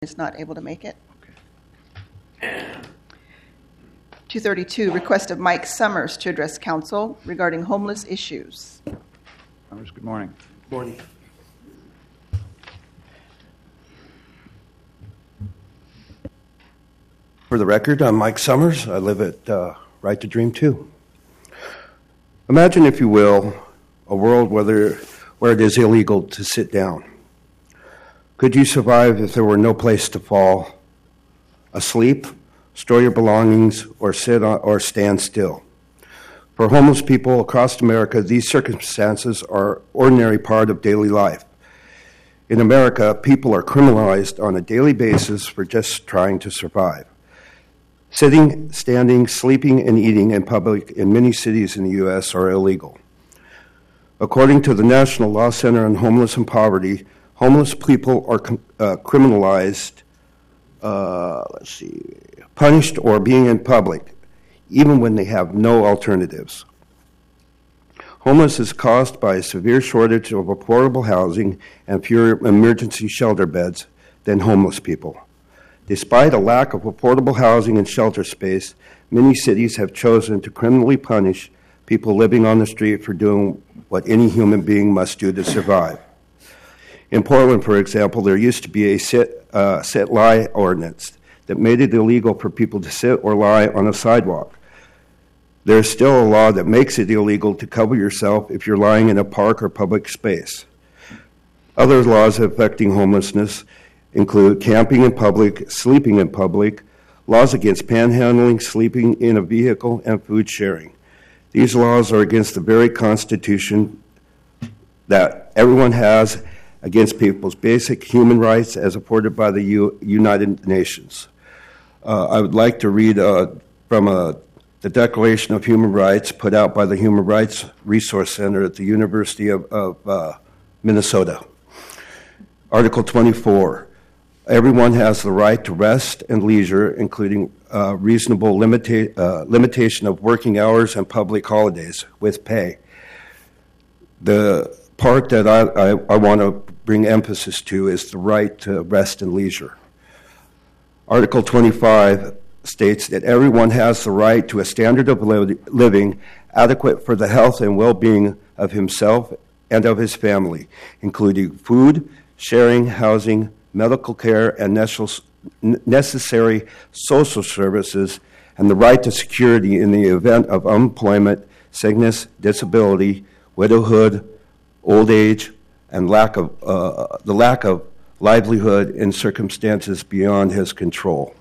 is not able to make it. 232, request of Mike Summers to address council regarding homeless issues. Summers, good morning. Good morning. For the record, I'm Mike Summers. I live at Right to Dream 2. Imagine, if you will, a world where it is illegal to sit down. Could you survive if there were no place to fall asleep, store your belongings, or sit or stand still? For homeless people across America, these circumstances are ordinary part of daily life. In America, people are criminalized on a daily basis for just trying to survive. Sitting, standing, sleeping, and eating in public in many cities in the U.S. are illegal. According to the National Law Center on Homeless and Poverty, homeless people are criminalized, punished, or being in public, even when they have no alternatives. Homeless is caused by a severe shortage of affordable housing and fewer emergency shelter beds than homeless people. Despite a lack of affordable housing and shelter space, many cities have chosen to criminally punish people living on the street for doing what any human being must do to survive. In Portland, for example, there used to be a sit-lie ordinance that made it illegal for people to sit or lie on a sidewalk. There is still a law that makes it illegal to cover yourself if you're lying in a park or public space. Other laws affecting homelessness include camping in public, sleeping in public, laws against panhandling, sleeping in a vehicle, and food sharing. These laws are against the very Constitution that everyone has against people's basic human rights as afforded by the United Nations. I would like to read from the Declaration of Human Rights put out by the Human Rights Resource Center at the University of Minnesota. Article 24, everyone has the right to rest and leisure, including reasonable limitation of working hours and public holidays with pay. The part that I want to bring emphasis to is the right to rest and leisure. Article 25 states that everyone has the right to a standard of living adequate for the health and well-being of himself and of his family, including food, sharing, housing, medical care, and necessary social services, and the right to security in the event of unemployment, sickness, disability, widowhood, old age, and the lack of livelihood in circumstances beyond his control.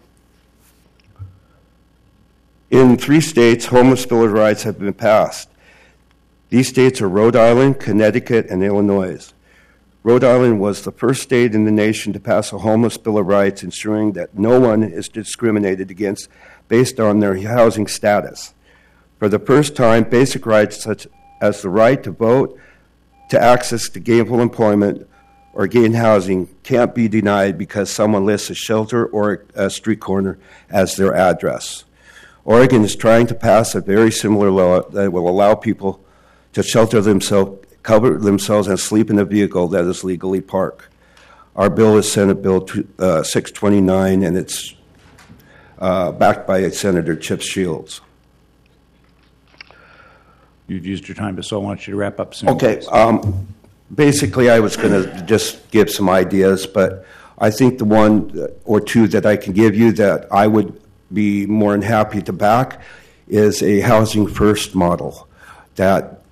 In 3 states, homeless bill of rights have been passed. These states are Rhode Island, Connecticut, and Illinois. Rhode Island was the first state in the nation to pass a homeless bill of rights, ensuring that no one is discriminated against based on their housing status. For the first time, basic rights such as the right to vote, to access to gainful employment, or gain housing can't be denied because someone lists a shelter or a street corner as their address. Oregon is trying to pass a very similar law that will allow people to shelter themselves, cover themselves, and sleep in a vehicle that is legally parked. Our bill is Senate Bill 629, and it's backed by Senator Chip Shields. You've used your time, so I want you to wrap up soon. Okay. Basically, I was going to just give some ideas, but I think the one or two that I can give you that I would be more than happy to back is a housing first model that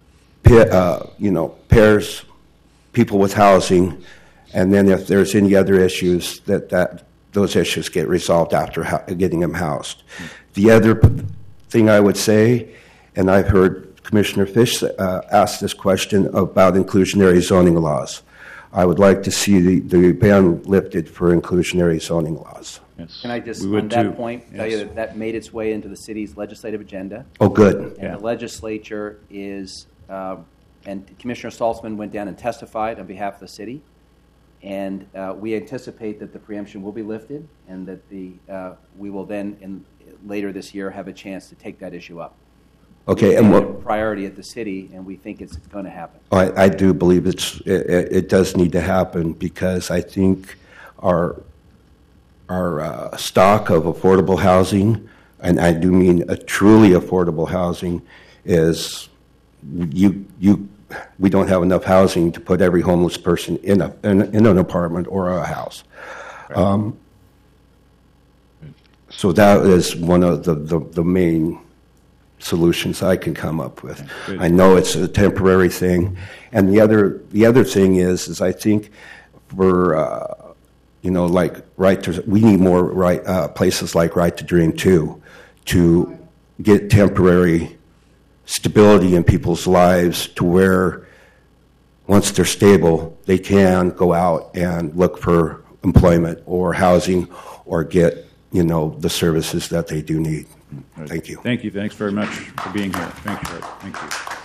pairs people with housing, and then if there's any other issues, that those issues get resolved after getting them housed. The other thing I would say, and I've heard Commissioner Fish asked this question about inclusionary zoning laws. I would like to see the ban lifted for inclusionary zoning laws. Yes. Can I just, on that point, tell you that made its way into the city's legislative agenda? Oh, good. And the legislature is, and Commissioner Saltzman went down and testified on behalf of the city, and we anticipate that the preemption will be lifted, and that we will then, later this year, have a chance to take that issue up. Okay, and what priority at the city, and we think it's going to happen. I do believe it does need to happen, because I think our stock of affordable housing, and I do mean a truly affordable housing, is we don't have enough housing to put every homeless person in an apartment or a house. So that is one of the main solutions I can come up with. Good. I know it's a temporary thing, and the other thing is I think for like we need more places like Right to Dream too, to get temporary stability in people's lives to where once they're stable, they can go out and look for employment or housing or get the services that they do need. Thank you. Thank you. Thanks very much for being here. Thank you. Thank you.